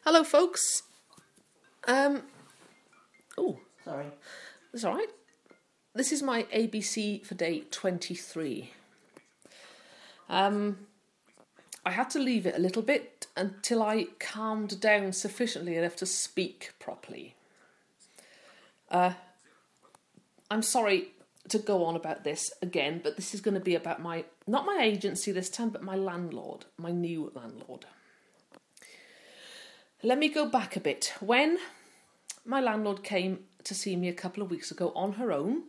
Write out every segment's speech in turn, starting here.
Hello, folks. Oh, Sorry. that's all right. This is my ABC for day 23. I had to leave it a little bit until I calmed down sufficiently enough to speak properly. I'm sorry to go on about this again, but this is going to be about not my agency this time, but my landlord, my new landlord. Let me go back a bit. When my landlord came to see me a couple of weeks ago on her own,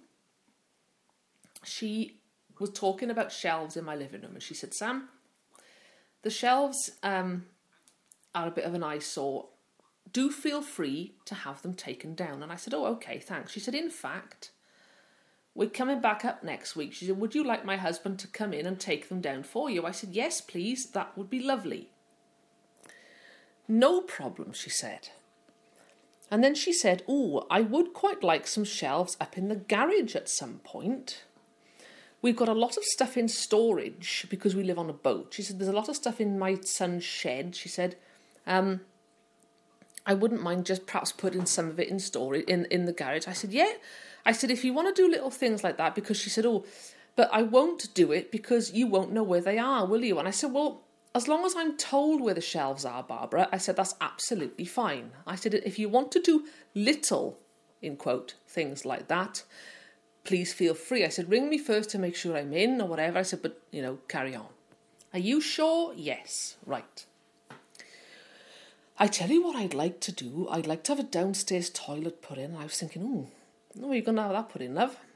she was talking about shelves in my living room, and she said, Sam, the shelves are a bit of an eyesore. Do feel free to have them taken down. And I said, oh, okay, thanks. She said, in fact, we're coming back up next week. She said, would you like my husband to come in and take them down for you? I said, yes, please. That would be lovely. No problem, she said. And then she said, oh, I would quite like some shelves up in the garage at some point. We've got a lot of stuff in storage because we live on a boat. She said, there's a lot of stuff in my son's shed. She said, I wouldn't mind just perhaps putting some of it in storage in the garage. I said, yeah. I said, if you want to do little things like that, because she said, oh, but I won't do it because you won't know where they are, will you? And I said, well, as long as I'm told where the shelves are, Barbara, I said, that's absolutely fine. I said, if you want to do little, in quote, things like that, please feel free. I said, ring me first to make sure I'm in or whatever. I said, but, carry on. Are you sure? Yes. Right. I tell you what I'd like to do. I'd like to have a downstairs toilet put in. I was thinking, no, you're going to have that put in, love.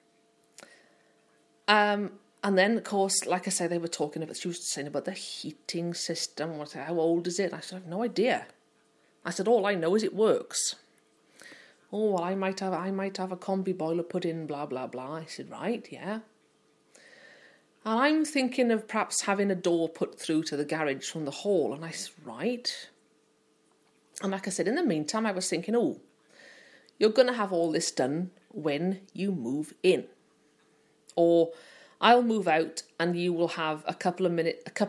And then, of course, like I said, she was saying about the heating system. I said, how old is it? I said, I have no idea. I said, all I know is it works. Oh, well, I might have a combi boiler put in, blah, blah, blah. I said, right, yeah. And I'm thinking of perhaps having a door put through to the garage from the hall. And I said, right. And like I said, in the meantime, I was thinking, you're going to have all this done when you move in. Or I'll move out and you will have a couple of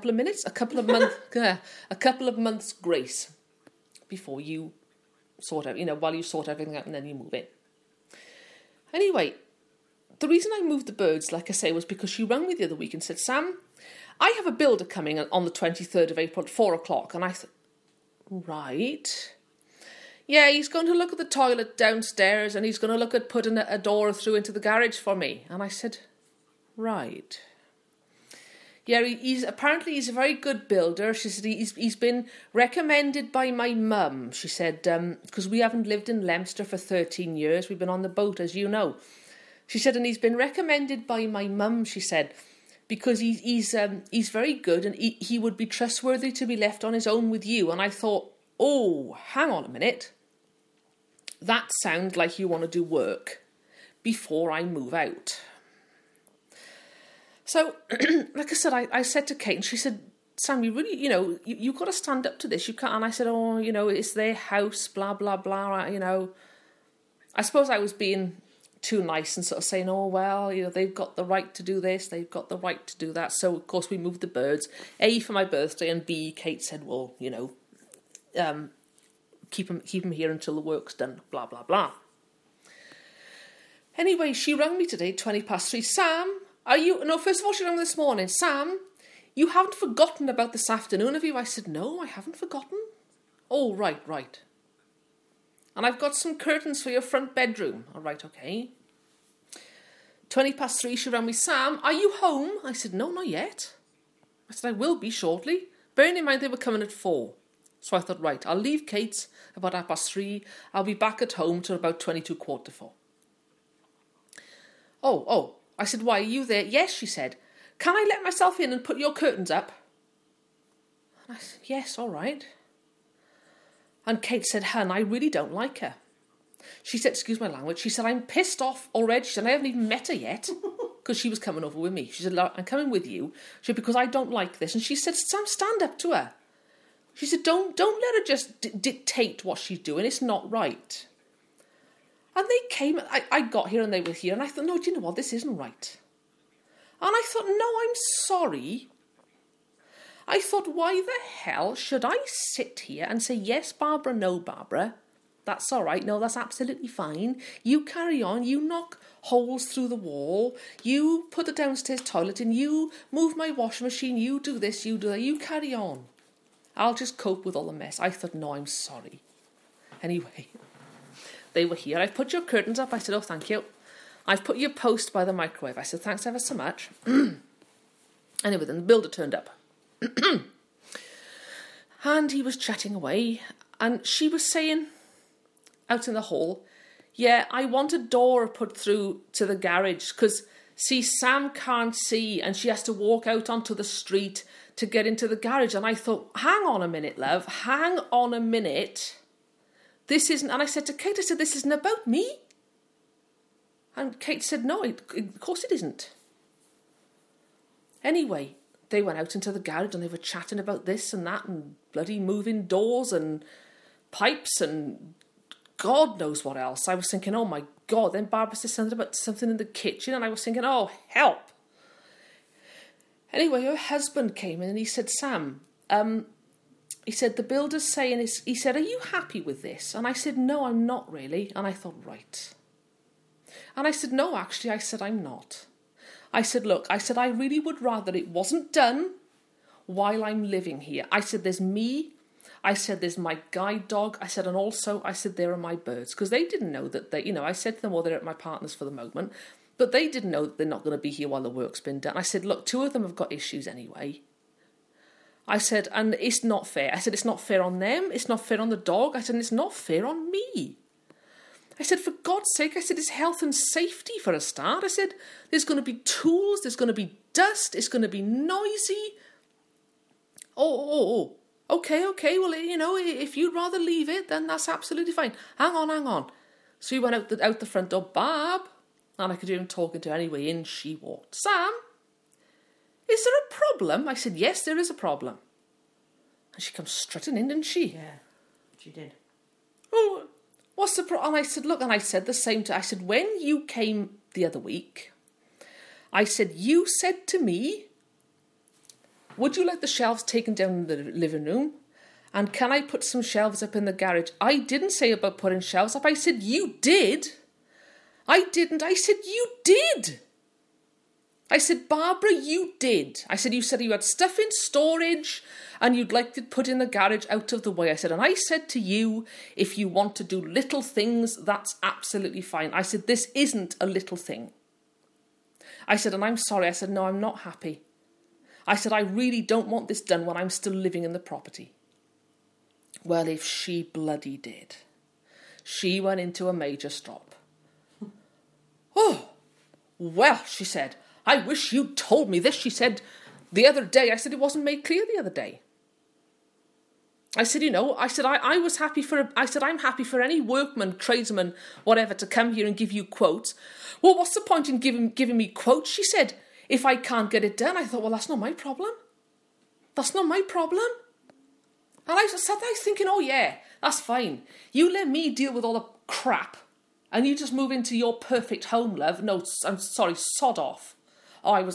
months grace before you sort out, while you sort everything out and then you move in. Anyway, the reason I moved the birds, like I say, was because she rang me the other week and said, Sam, I have a builder coming on the 23rd of April at 4:00. And I thought, right. Yeah, he's going to look at the toilet downstairs and he's going to look at putting a door through into the garage for me. And I said, right. Yeah, he's a very good builder. She said he's been recommended by my mum. She said, because we haven't lived in Leominster for 13 years. We've been on the boat, as you know. She said, and he's been recommended by my mum, she said, because he's very good and he would be trustworthy to be left on his own with you. And I thought, oh, hang on a minute. That sounds like you want to do work before I move out. So, like I said, I said to Kate, and she said, Sam, you really, you've got to stand up to this. You can't. And I said, it's their house, blah, blah, blah, I suppose I was being too nice and sort of saying, they've got the right to do this, they've got the right to do that. So, of course, we moved the birds, A, for my birthday, and B, Kate said, well, keep them here until the work's done, blah, blah, blah. Anyway, she rang me today, 3:20. Sam, first of all, she rang me this morning. Sam, you haven't forgotten about this afternoon, have you? I said, no, I haven't forgotten. Oh, right. And I've got some curtains for your front bedroom. All right, okay. 3:20, she rang me. Sam, are you home? I said, no, not yet. I said, I will be shortly. Bearing in mind they were coming at 4. So I thought, right, I'll leave Kate's about 3:30. I'll be back at home till about 4:22. Oh, I said, why, are you there? Yes, she said. Can I let myself in and put your curtains up? And I said, yes, all right. And Kate said, hun, I really don't like her. She said, excuse my language, she said, I'm pissed off already. She said, I haven't even met her yet, because she was coming over with me. She said, I'm coming with you. She said, because I don't like this. And she said, Sam, stand up to her. She said, don't let her just dictate what she's doing. It's not right. And they came, I got here and they were here, and I thought, no, do you know what, this isn't right. And I thought, no, I'm sorry. I thought, why the hell should I sit here and say, yes, Barbara, no, Barbara? That's all right. No, that's absolutely fine. You carry on. You knock holes through the wall. You put the downstairs toilet in. You move my washing machine. You do this, you do that. You carry on. I'll just cope with all the mess. I thought, no, I'm sorry. Anyway, they were here. I've put your curtains up. I said, oh, thank you. I've put your post by the microwave. I said, thanks ever so much. Anyway, then the builder turned up. And he was chatting away. And she was saying, out in the hall, yeah, I want a door put through to the garage because, see, Sam can't see and she has to walk out onto the street to get into the garage. And I thought, hang on a minute, love, hang on a minute. This isn't, and I said to Kate, I said, this isn't about me. And Kate said, no, of course it isn't. Anyway, they went out into the garage and they were chatting about this and that and bloody moving doors and pipes and God knows what else. I was thinking, oh my God. Then Barbara said something about something in the kitchen and I was thinking, oh, help. Anyway, her husband came in and he said, Sam, he said, the builder's saying, he said, are you happy with this? And I said, no, I'm not really. And I thought, right. And I said, no, actually, I said, I'm not. I said, look, I said, I really would rather it wasn't done while I'm living here. I said, there's me. I said, there's my guide dog. I said, and also, I said, there are my birds. Because they didn't know that they, I said to them, well, they're at my partner's for the moment. But they didn't know that they're not going to be here while the work's been done. I said, look, 2 of them have got issues anyway. I said, and it's not fair. I said, it's not fair on them. It's not fair on the dog. I said, and it's not fair on me. I said, for God's sake, I said, it's health and safety for a start. I said, there's going to be tools. There's going to be dust. It's going to be noisy. Oh. Okay, well, if you'd rather leave it, then that's absolutely fine. Hang on. So he went out the front door, Barb, and I could hear him talking to her anyway, in she walked. Sam, is there a problem? I said, yes, there is a problem. And she comes strutting in, didn't she? Yeah, she did. Oh, what's the problem? And I said, look, and I said the same I said, when you came the other week, I said, you said to me, would you like the shelves taken down in the living room? And can I put some shelves up in the garage? I didn't say about putting shelves up. I said, you did. I didn't. I said, you did. I said, Barbara, you did. I said, you said you had stuff in storage and you'd like to put in the garage out of the way. I said, and I said to you, if you want to do little things, that's absolutely fine. I said, this isn't a little thing. I said, and I'm sorry. I said, no, I'm not happy. I said, I really don't want this done when I'm still living in the property. Well, if she bloody did. She went into a major strop. Oh, well, she said, I wish you'd told me this, she said, the other day. I said, it wasn't made clear the other day. I said, I was happy I'm happy for any workman, tradesman, whatever, to come here and give you quotes. Well, what's the point in giving me quotes? She said, if I can't get it done. I thought, well, that's not my problem. That's not my problem. And I sat there thinking, oh yeah, that's fine. You let me deal with all the crap and you just move into your perfect home, love. No, I'm sorry, sod off. Oh, I was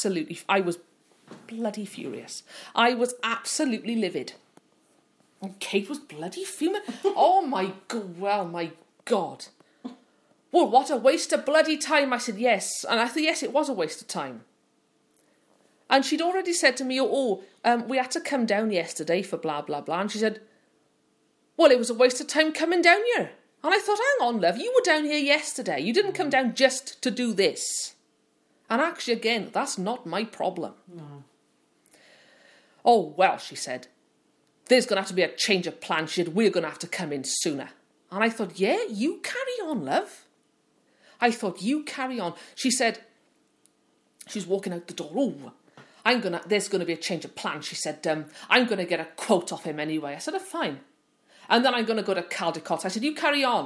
bloody furious. I was absolutely livid. And Kate was bloody fuming. Oh my God, well, my God. Well, what a waste of bloody time. I said, yes. And I thought, yes, it was a waste of time. And she'd already said to me, we had to come down yesterday for blah, blah, blah. And she said, well, it was a waste of time coming down here. And I thought, hang on, love, you were down here yesterday. You didn't come down just to do this. And actually, again, that's not my problem. No. Oh, well, she said, there's going to have to be a change of plan. She said, we're going to have to come in sooner. And I thought, yeah, you carry on, love. I thought, you carry on. She said, she's walking out the door. Oh, there's going to be a change of plan. She said, I'm going to get a quote off him anyway. I said, oh, fine. And then I'm going to go to Caldecott. I said, you carry on.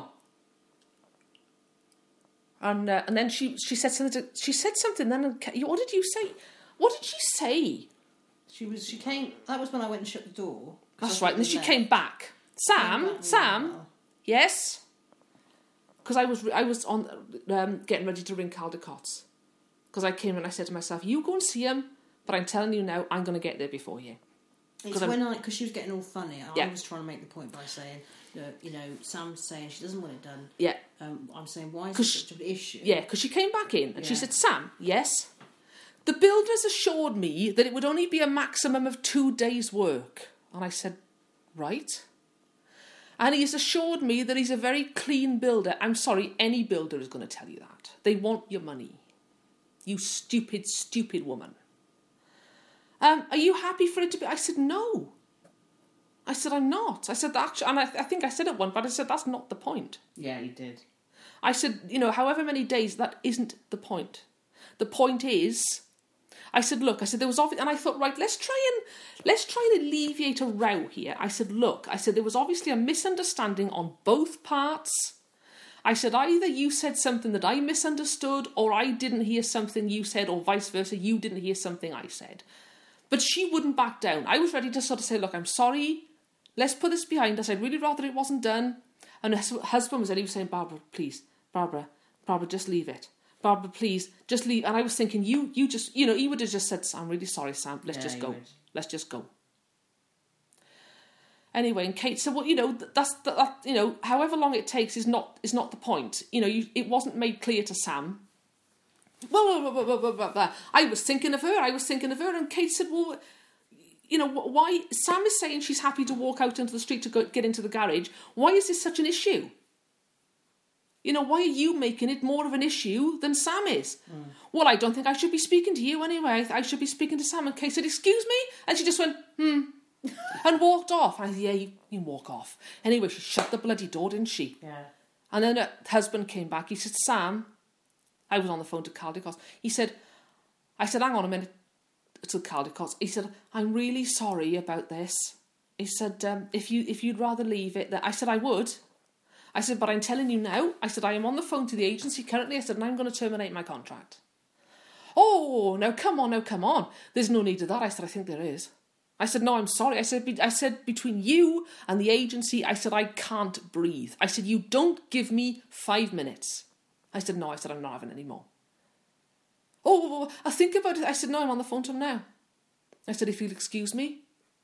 And then she said something. She said something. Then what did you say? What did she say? She came. That was when I went and shut the door. That's right. And then she came back. Sam. Yes. Because I was on getting ready to ring Caldecott's. Because I came and I said to myself, you go and see him, but I'm telling you now, I'm going to get there before you. It's because she was getting all funny. I was trying to make the point by saying, look, Sam's saying she doesn't want it done. Yeah. I'm saying, why is it such an issue? Yeah, because she came back in and she said, Sam, yes, the builders assured me that it would only be a maximum of 2 days' work. And I said, right. And he's assured me that he's a very clean builder. I'm sorry, any builder is going to tell you that. They want your money. You stupid, stupid woman. Are you happy for it to be? I said, no. I said, I'm not. I said, actually, and I think I said it once, but I said, that's not the point. Yeah, you did. I said, however many days, that isn't the point. The point is, I said, look, there was obviously, and I thought, right, let's try and alleviate a row here. I said, look, there was obviously a misunderstanding on both parts. I said, either you said something that I misunderstood, or I didn't hear something you said, or vice versa, you didn't hear something I said. But she wouldn't back down. I was ready to sort of say, look, I'm sorry, let's put this behind us. I'd really rather it wasn't done. And her husband was there, he was saying, Barbara, please, Barbara, just leave it. Barbara, please, just leave. And I was thinking, you just, he would have just said, I'm really sorry, Sam, let's just go. Let's just go. Anyway, and Kate said, well, that's however long it takes is not the point. It wasn't made clear to Sam. Well, I was thinking of her, and Kate said, well, why? Sam is saying she's happy to walk out into the street to get into the garage. Why is this such an issue? Why are you making it more of an issue than Sam is? Well, I don't think I should be speaking to you anyway. I should be speaking to Sam. And Kate said, excuse me? And she just went, and walked off. I said, yeah, you can walk off. Anyway, she shut the bloody door, didn't she? Yeah. And then her husband came back. He said, Sam, I was on the phone to Caldecott's. I said, hang on a minute, to Caldecott's. He said, I'm really sorry about this. He said, if you'd rather leave it, I said, I would. I said, but I'm telling you now. I said, I am on the phone to the agency currently. I said, and I'm going to terminate my contract. Oh, now come on. There's no need of that. I said, I think there is. I said, no, I'm sorry. I said, between you and the agency, I said, I can't breathe. I said, you don't give me 5 minutes. I said, no, I'm not having any more. Oh, I think about it. I said, no, I'm on the phone to him now. I said, if you'll excuse me.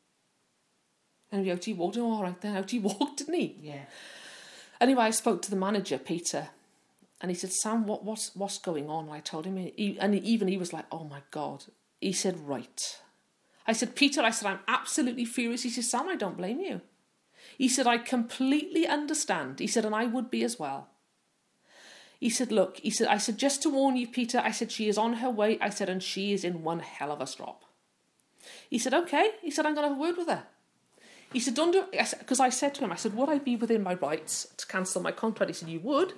And out he walked. Oh, all right then. Out he walked, didn't he? Yeah. Anyway, I spoke to the manager, Peter, and he said, Sam, what's going on? And I told him, he was like, oh my God. He said, right. I said, Peter, I'm absolutely furious. He said, Sam, I don't blame you. He said, I completely understand. He said, and I would be as well. He said, look, I said, just to warn you, Peter, I said, she is on her way. I said, and she is in one hell of a strop. He said, okay. He said, I'm going to have a word with her. He said, don't do it. Because I said to him, would I be within my rights to cancel my contract? He said, you would.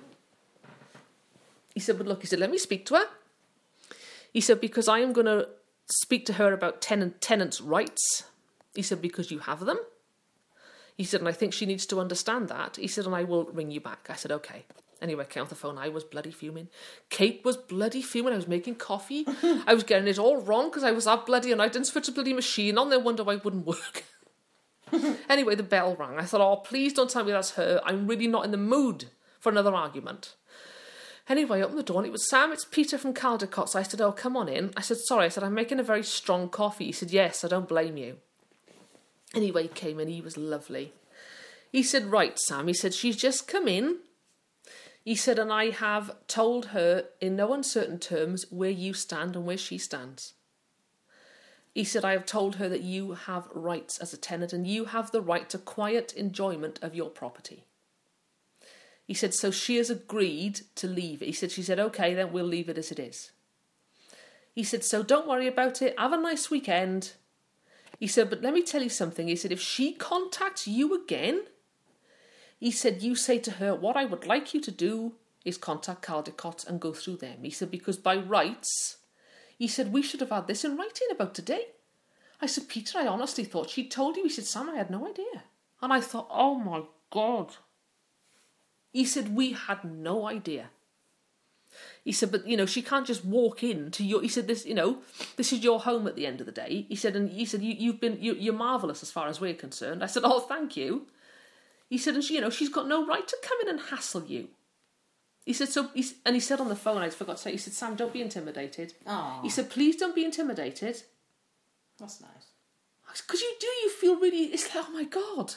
He said, but look, let me speak to her. He said, because I am going to speak to her about tenants' rights. He said, because you have them. He said, and I think she needs to understand that. He said, and I will ring you back. I said, okay. Anyway, I came off the phone. I was bloody fuming. Kate was bloody fuming. I was making coffee. I was getting it all wrong because I was that bloody and I didn't switch the bloody machine on. They wonder why it wouldn't work. Anyway, the bell rang. I thought, oh, please don't tell me that's her. I'm really not in the mood for another argument. Anyway, I opened the door and it was Sam, it's Peter from Caldecott's. I said, oh, come on in. I said, sorry. I said, I'm making a very strong coffee. He said, yes, I don't blame you. Anyway, he came in. He was lovely. He said, right, Sam. He said, she's just come in. He said, and I have told her in no uncertain terms where you stand and where she stands. He said, I have told her that you have rights as a tenant and you have the right to quiet enjoyment of your property. He said, so she has agreed to leave it. She said, okay, then we'll leave it as it is. He said, so don't worry about it. Have a nice weekend. He said, but let me tell you something. He said, if she contacts you again, he said, you say to her, what I would like you to do is contact Caldecott's and go through them. He said, because by rights, he said, we should have had this in writing about today. I said, Peter, I honestly thought she'd told you. He said, Sam, I had no idea. And I thought, oh my God. He said, we had no idea. He said, but, she can't just walk into your... He said, this is your home at the end of the day. He said, and you're marvellous as far as we're concerned. I said, oh, thank you. He said, and she's got no right to come in and hassle you. He said, and he said on the phone, I forgot to say, he said, Sam, don't be intimidated. Aww. He said, please don't be intimidated. That's nice. because you feel really, it's like, oh my God.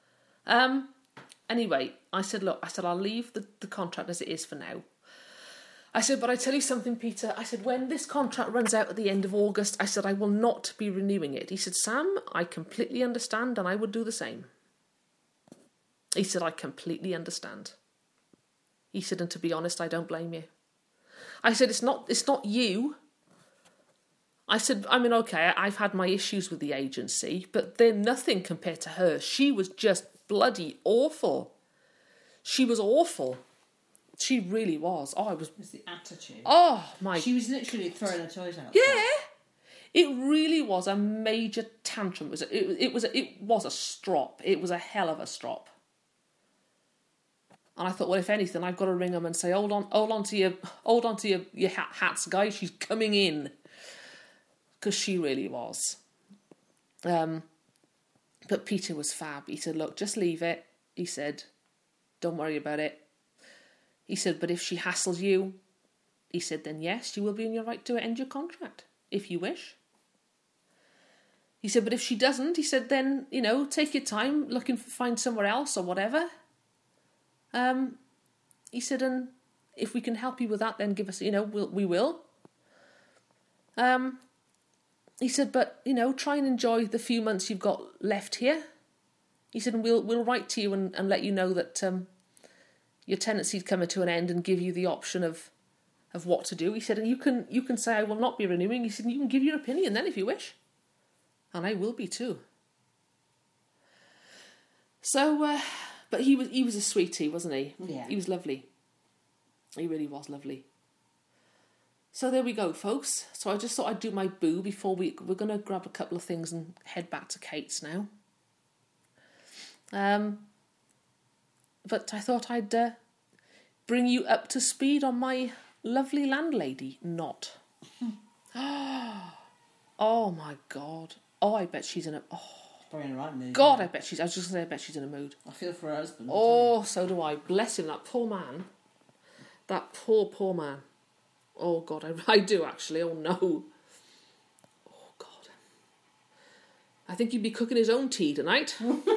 Anyway, I said, look, I'll leave the contract as it is for now. I said, but I tell you something, Peter. I said, when this contract runs out at the end of August, I said, I will not be renewing it. He said, Sam, I completely understand, and I would do the same. He said, I completely understand. He said, and to be honest, I don't blame you. I said, it's not you. I said, I mean, okay, I've had my issues with the agency, but they're nothing compared to her. She was just bloody awful. She was awful. She really was. Oh, it was the attitude. Oh my! She was literally throwing her toys out. Yeah, it really was a major tantrum. It was a strop. It was a hell of a strop. And I thought, well, if anything, I've got to ring them and say, hold on to your hats, guys. She's coming in, because she really was. But Peter was fab. He said, look, just leave it. He said, don't worry about it. He said, but if she hassles you, he said, then yes, you will be in your right to end your contract, if you wish. He said, but if she doesn't, he said, then, take your time, find somewhere else or whatever. He said, and if we can help you with that, then give us, we will. He said, but, try and enjoy the few months you've got left here. He said, and we'll write to you and let you know that your tenancy's coming to an end and give you the option of what to do. He said, and you can say, I will not be renewing. He said, and you can give your opinion then if you wish. And I will be too. So, but he was a sweetie, wasn't he? Yeah. He was lovely. He really was lovely. So there we go, folks. So I just thought I'd do my boo before we're going to grab a couple of things and head back to Kate's now. But I thought I'd bring you up to speed on my lovely landlady. Not. Oh my God. Oh, I bet she's in a... Oh. Probably in the right mood. God, I bet she's... I was just going to say, I bet she's in a mood. I feel for her husband. Oh, so do I. Bless him, that poor man. That poor man. Oh, God, I do, actually. Oh, no. Oh, God. I think he'd be cooking his own tea tonight.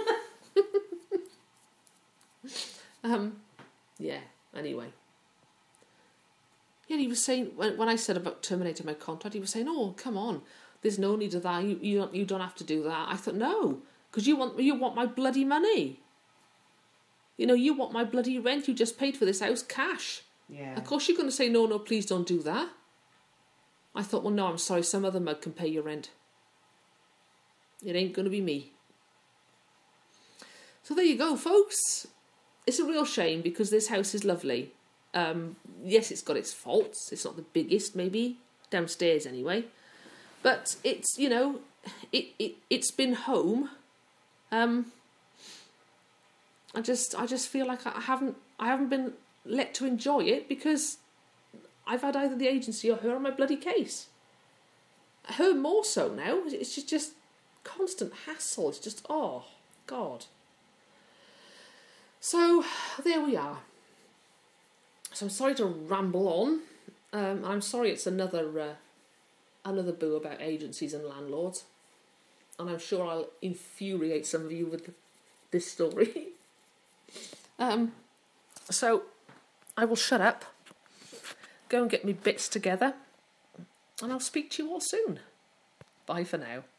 Yeah, anyway. Yeah, he was saying, when I said about terminating my contract, he was saying, oh, come on, there's no need of that, you don't have to do that. I thought, no, because you want my bloody money. You want my bloody rent, you just paid for this house cash. Yeah. Of course you're going to say, no, please don't do that. I thought, well, no, I'm sorry, some other mug can pay your rent. It ain't going to be me. So there you go, folks. It's a real shame because this house is lovely. Yes, it's got its faults. It's not the biggest, maybe, downstairs anyway. But it's, it's been home. I just feel like I haven't been let to enjoy it because I've had either the agency or her on my bloody case. Her more so now. It's just constant hassle. It's just, oh, God. So, there we are. So I'm sorry to ramble on. I'm sorry it's another boo about agencies and landlords. And I'm sure I'll infuriate some of you with this story. So, I will shut up, go and get me bits together, and I'll speak to you all soon. Bye for now.